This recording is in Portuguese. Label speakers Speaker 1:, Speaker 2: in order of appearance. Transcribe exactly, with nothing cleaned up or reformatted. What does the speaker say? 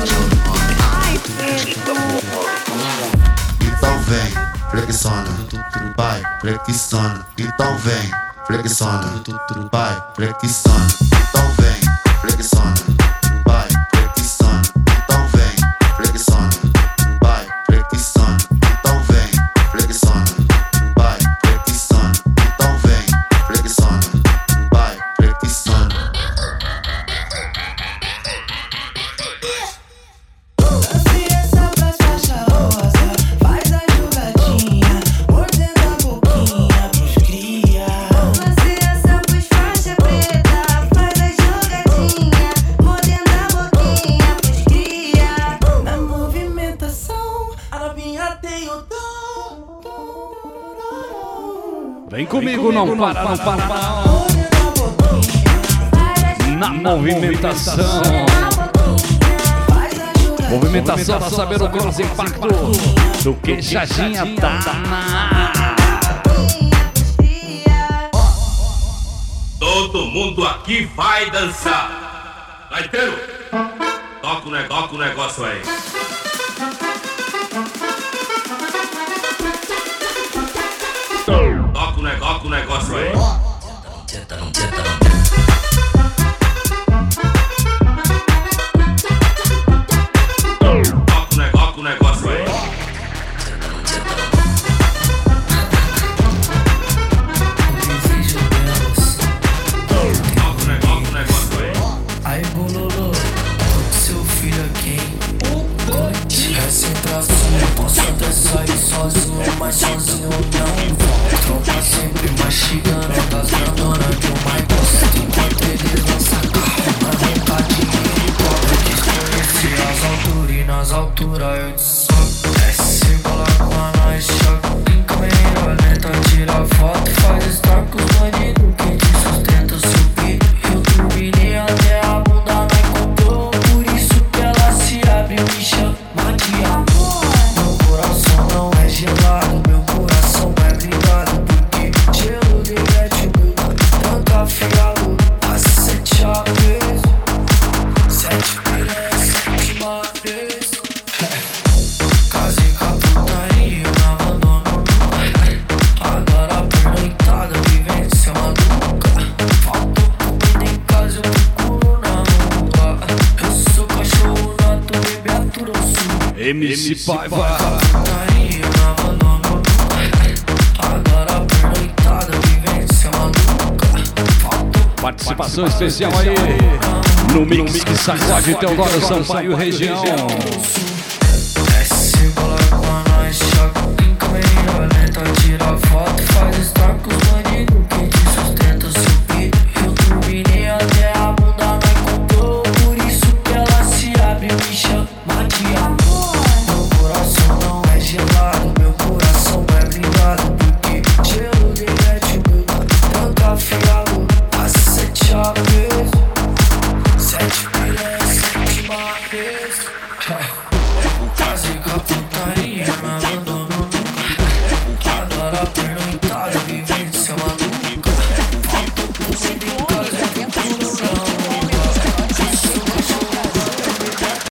Speaker 1: Então vem, flexiona, vai, flexiona. Então vem, flexiona, vai, flexiona. Então vem, flexiona, vai, flexiona. Então vem, flexiona, vai, flexiona. Então vem, flexiona, vai, flexiona. Então vem, flexiona, vai, flexiona.
Speaker 2: Vem comigo, não para, não para, não. Na movimentação. Movimentação pra saber o grosso impacto do que Chaginha tá na.
Speaker 3: Todo mundo aqui vai dançar. Gaiteiro, toca o negócio, toca o negócio aí. Toca o negócio, o negócio aí. Tenta, não tenta, não tenta. Toca o negócio, o negócio aí. Tenta, não tenta, não tenta. Toca o negócio, o negócio aí.
Speaker 4: Aí, bololô, seu filho aqui, hein? É centração, posso até sair sozinho, mas sozinho não. Tropa sempre mastigando das grandonas que eu mais gosto. Enquanto eles não sacam, mas vontade de pobre desconhecer as alturas e nas alturas eu te soco. Desce, bola com a nós, choca. Câmera lenta, tira foto, faz estrago com os bandidos que te sustenta subir. Eu turbinei até a bunda me comprou, por isso que ela se abre e me chama de amor. Meu coração não é gelado, meu coração é blindado. Gelo derrete o meu, tranca afiado. Sete chaves, sete piranhas, sétima vez. Casei com a putaria, não abandono nunca. Agora a pernoitada, vivência maluca. Faltou comida em casa, eu procuro na rua. Eu sou cachorro nato, bebê aturo eu sou.
Speaker 2: M C Paiva.
Speaker 4: Putaria, não abandono nunca. Agora a pernoitada, vivência maluca.
Speaker 2: Participação especial aí no mix que sacode Teodoro Sampaio região.